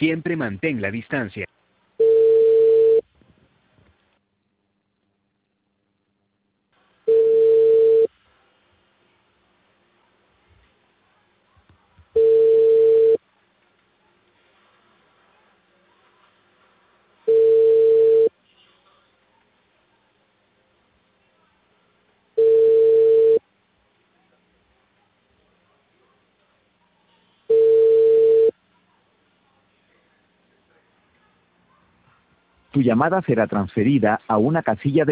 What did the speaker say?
Siempre mantén la distancia. Tu llamada será transferida a una casilla de